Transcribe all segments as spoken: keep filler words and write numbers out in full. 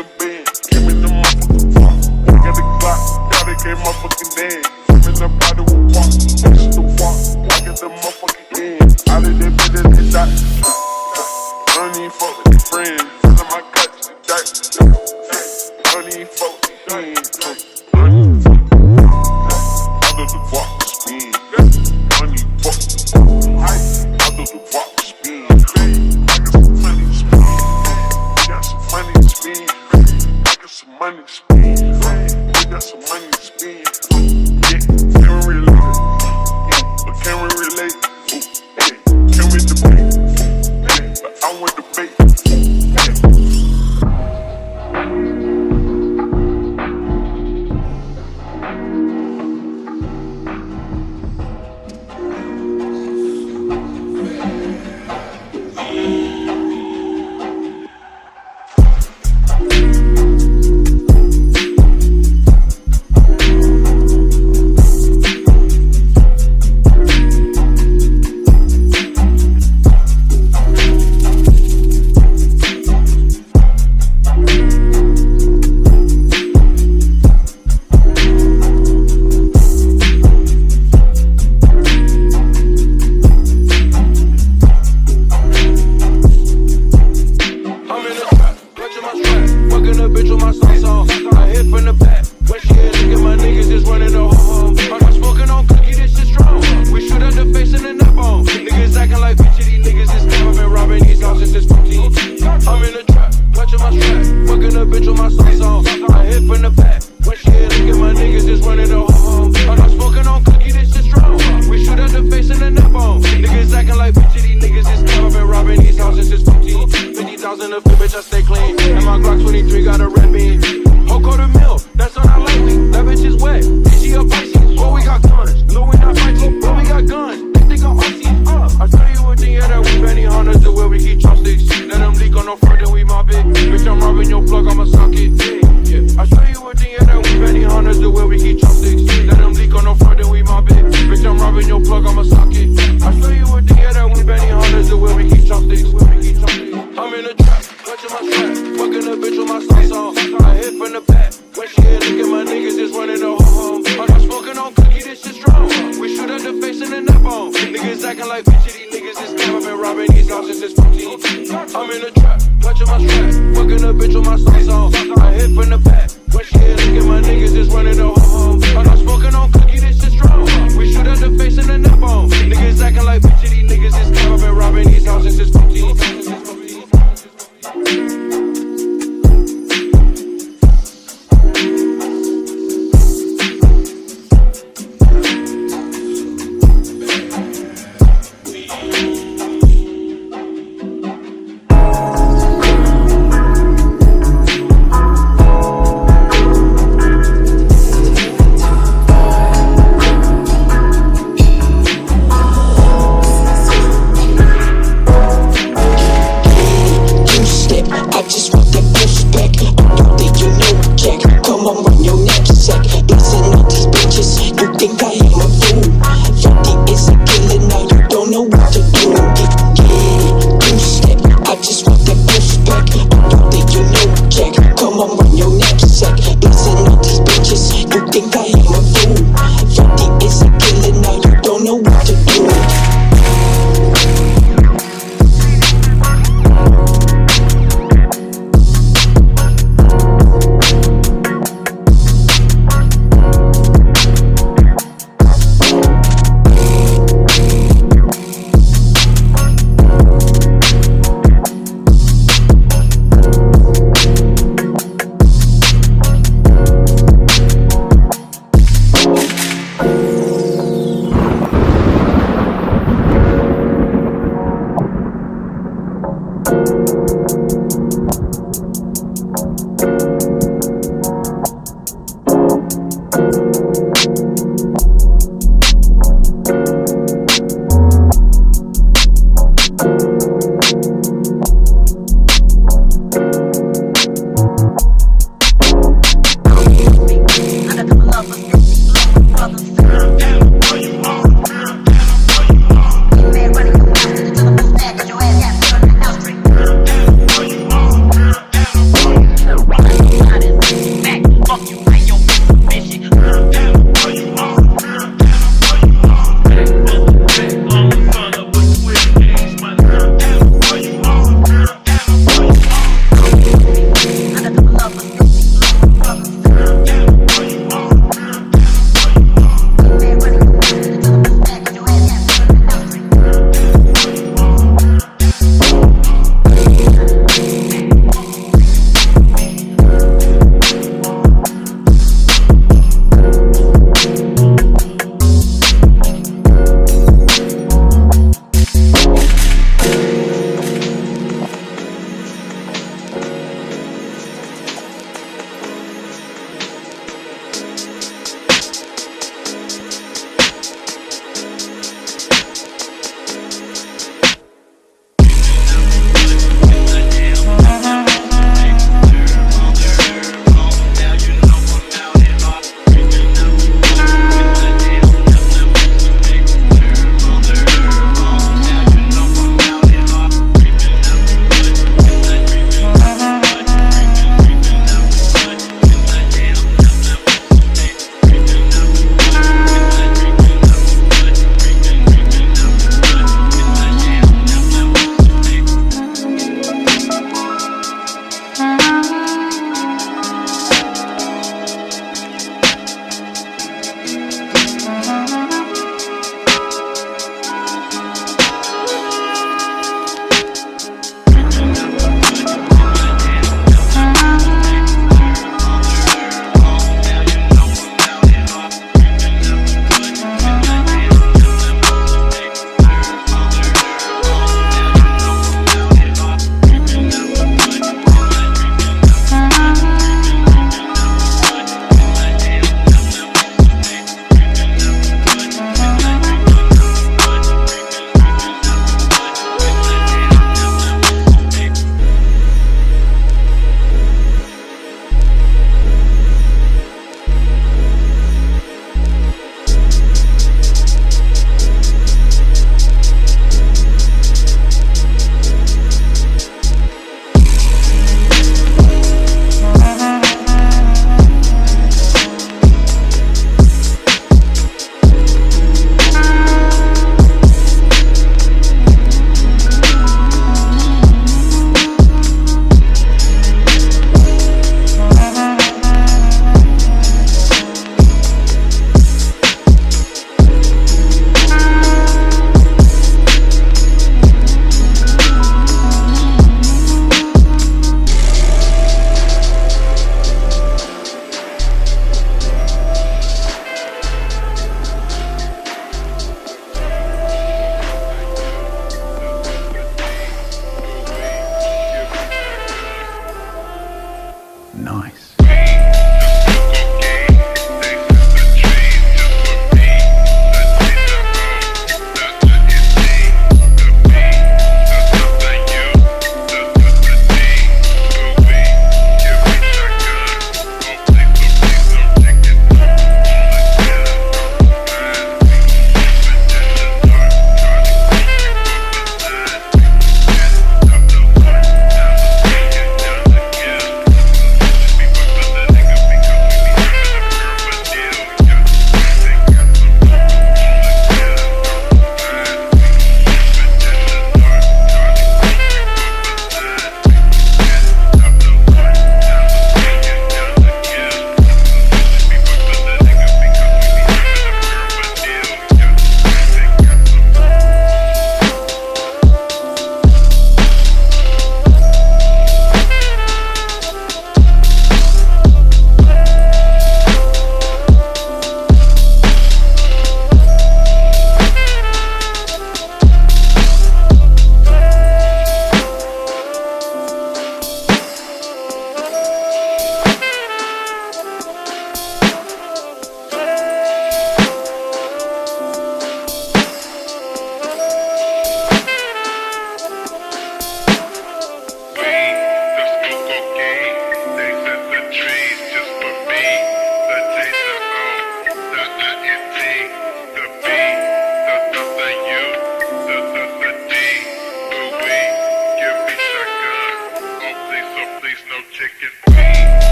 the bed. Came in the motherfucking walk. Walk at the clock. Now they came motherfucking dead. Came in the body with walk. Next to the walk. Walk at the motherfucking end. Out of that bitch, they shot. I don't even fuck with your friends. Feeling my guts, the dirt. I don't even fuck with your friends. I don't even fuck with your friends. I do the walk spin. I don't even fuck with your friends. I do the walk spin. I got some money to spend. I got some money to spend. I got some money to spend. I got some money to spend. Yeah, can we relate? But can we relate? Yeah, can we debate? Yeah, but I want debate. Bitch, I stay clean. And my Glock twenty-three got a red beam. Whole quarter mil, that's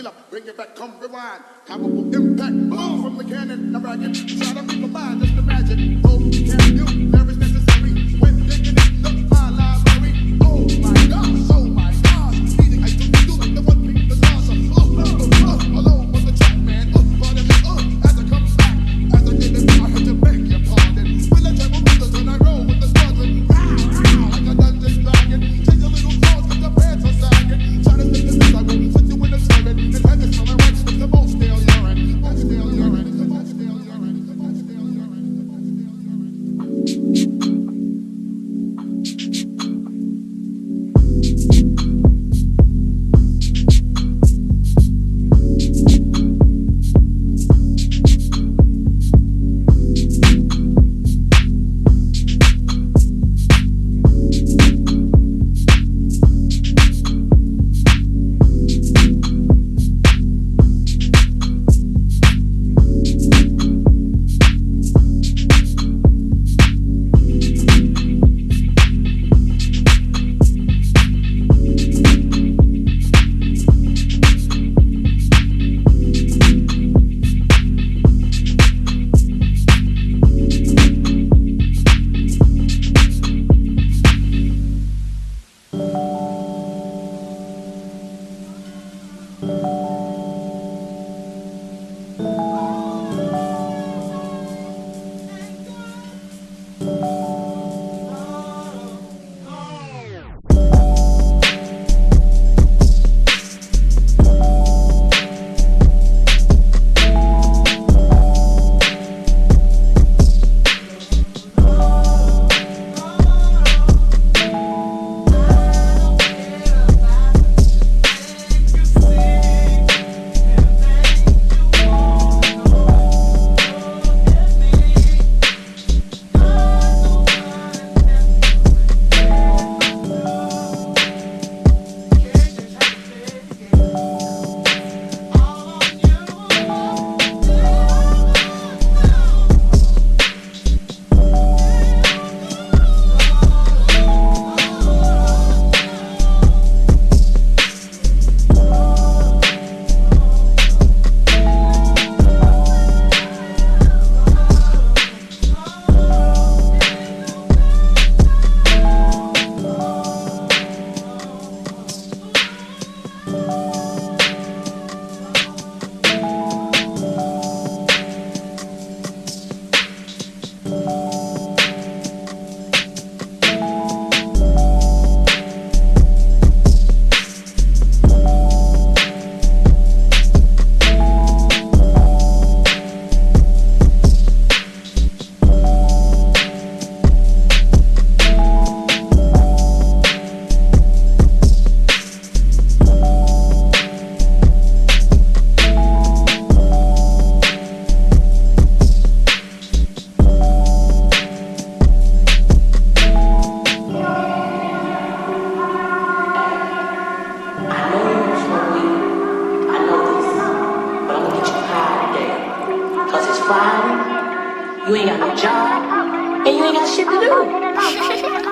wheel up, bring it back, come rewind. Powerful impact, boom from the cannon. Now I get try to read my mind, just imagine. Oh, can you? There is necessary when digging in the my library. Oh my gosh, oh my gosh, needing I do do like the one thing the Sasha. Oh, oh, oh, alone with the track man. Oh, pardon me, oh, as I come back, as I get it, I had to beg your pardon. Will I travel with the turn I roll with the squadron? Like a dungeon dragon, take a little pause 'cause the pants are sagging. Try to think of this, I will put you in a turret. And have this smelling right with the most stale urine. Most stale urine, the most stale urine, the most stale urine, the most stale urine. You ain't got no job, and you ain't got shit to do.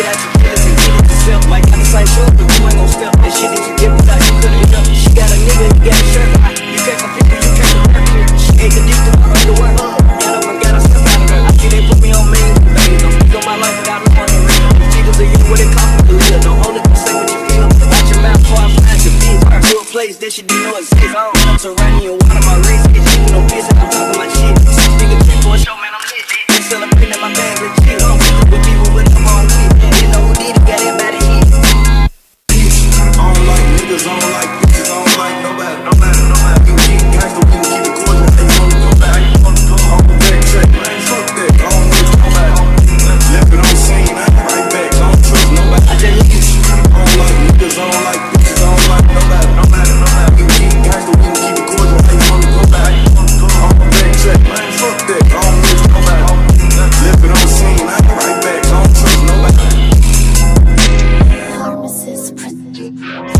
get out your feelings and get it yourself. Might got the same shoes, but you ain't gon' step. That shit that you get without you couldn't get up. She got a nigga, he got a shirt. You can't compete, you can't compare. She ate the dick to my underwear. Got up and got a step out of her. I see they put me on main, baby. Don't speak on my life without no one to read. These niggas are you, what it cost me to live. Don't only can say what you feel. Watch your mouth before I find your beats. To a place that shit didn't know exists. I'm surrounding you, water my wrist. Get shit with no business, I'm talking my shit. Six nigga check for a show, man, I'm lit. They celebrating my bag legit. I'm with people with them on with. You know who did it, got everybody hit. I don't like niggas, I don't like bitches, I don't like nobody, nobody, nobody. You keep gangsta, we can keep it cordial. Hey, you wanna come back? You wanna come on the backtrack? Man, fuck that, I don't need nobody. Left it on scene, I ain't right back, I don't trust nobody. I just leave. I don't like niggas, I don't like bitches, I don't like nobody, nobody, nobody. You keep gangsta, we can keep it cordial. Hey, you wanna come back? You wanna come on the backtrack? Man, fuck that, I don't need nobody. Left it on scene, I ain't right back, I don't trust nobody. Pharmacist President.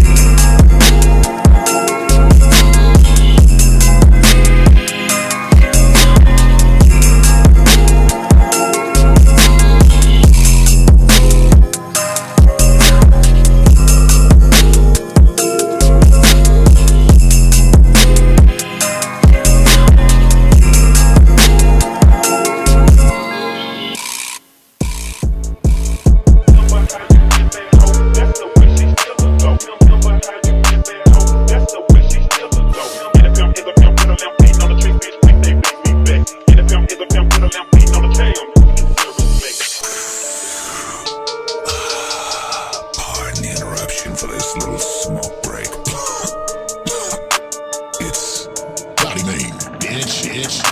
Pardon the interruption for this little smoke break. It's Bloody Main, bitch, bitch.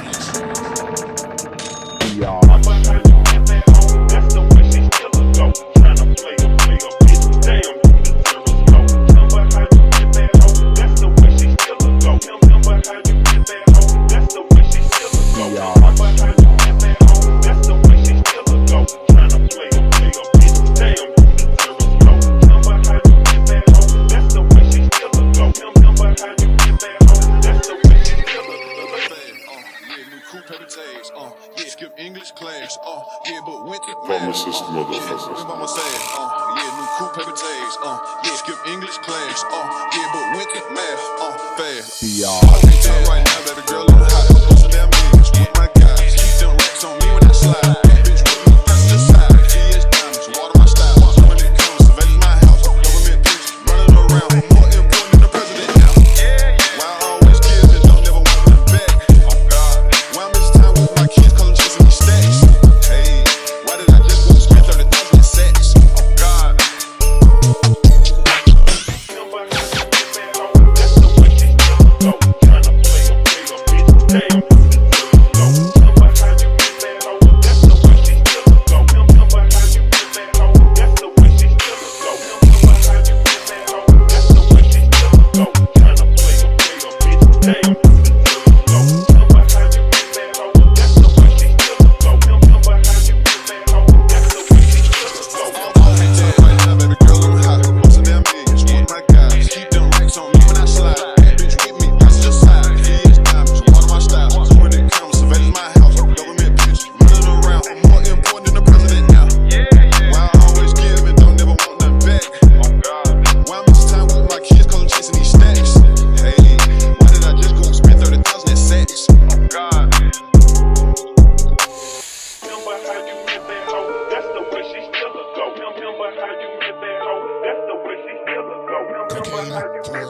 Uh, yeah, skip English class. Uh, yeah, but went to Pharmacist uh, motherfuckers. yeah, I'ma say it. Uh, yeah, new coupe paper tags. Uh, yeah, skip English class. Uh, yeah, but went to math. Uh, fast. I can't tell right now that the girl I'm hot. I'm posting damn niggas with my guys. Keep them racks on me when I slide. Bitch with me, press the side. G S diamonds, water my style. When it comes, surveilling my house. Government bitch running around. More important than the president now. Why I always give and don't never want nothing back. Why I miss time with my kids cause I'm chasing these stacks. Hey, why did I just go spend thirty thousand in sex? Oh God.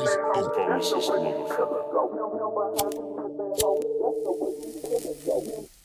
Pharmacist motherfucker.